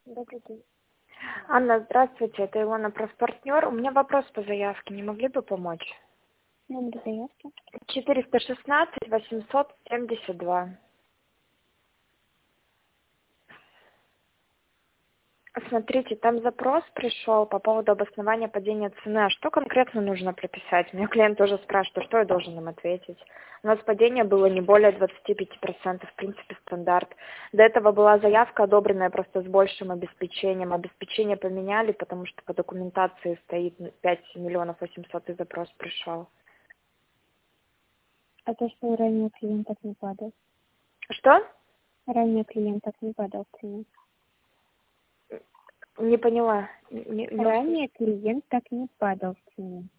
Добрый день. Анна, здравствуйте, это Илона, профпартнер. У меня вопрос по заявке, не могли бы помочь? Номер заявки. 416 872. Смотрите, там запрос пришел по поводу обоснования падения цены. А что конкретно нужно прописать? Меня клиент тоже спрашивает, что я должен им ответить. У нас падение было не более 25%, в принципе, стандарт. До этого была заявка одобренная просто с большим обеспечением. Обеспечение поменяли, потому что по документации стоит 5 миллионов 800 и запрос пришел. А то, что ранее клиент так не падал. Что? Ранее клиент так не падал в цене. Не поняла. Ранее клиент так не падал в цене.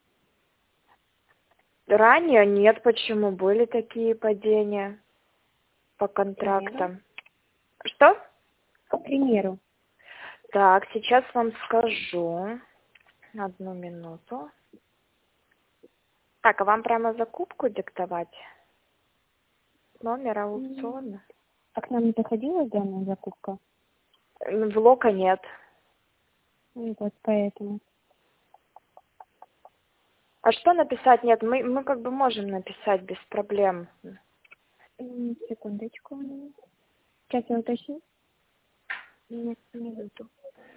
Ранее нет, почему? Были такие падения по К примеру. контрактам. Что? К примеру. Так, сейчас вам скажу. Одну минуту. Так, а вам прямо закупку диктовать? Номер аукциона? А к нам не доходила данная закупка? В лока нет. Вот поэтому. А что написать? Нет, мы как бы можем написать без проблем. Секундочку. Сейчас я уточню. Нет, минуту.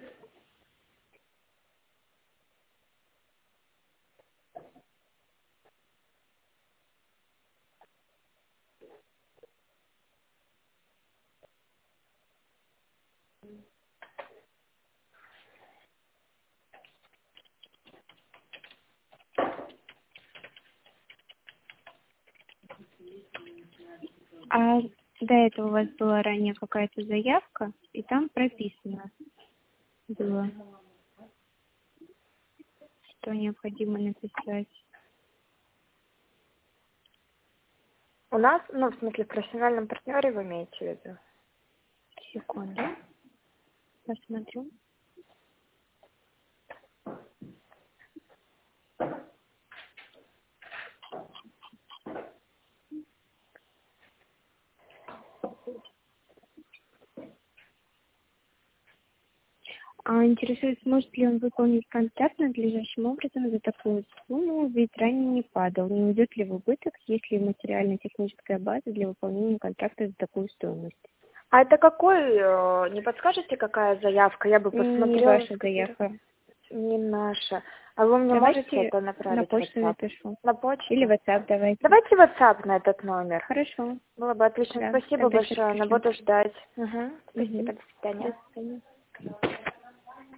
А до этого у вас была ранее какая-то заявка, и там прописано было, что необходимо написать. У нас, ну, в смысле, в профессиональном партнере вы имеете в виду? Секунду. Посмотрю. А интересует, сможет ли он выполнить контракт надлежащим образом за такую сумму, ведь ранее не падал. Не уйдет ли в убыток, есть ли материально-техническая база для выполнения контракта за такую стоимость? А это какой, не подскажете, какая заявка? Я бы Не посмотрела. ваша заявка. Не наша. А вы мне можете Давайте это на направить в почту WhatsApp? напишу. На Или почту? WhatsApp давайте. Давайте WhatsApp на этот номер. Хорошо. Было бы отлично. Да, Спасибо тогда сейчас большое. пришлю. Буду ждать. Угу. Спасибо. Угу. До свидания. До свидания.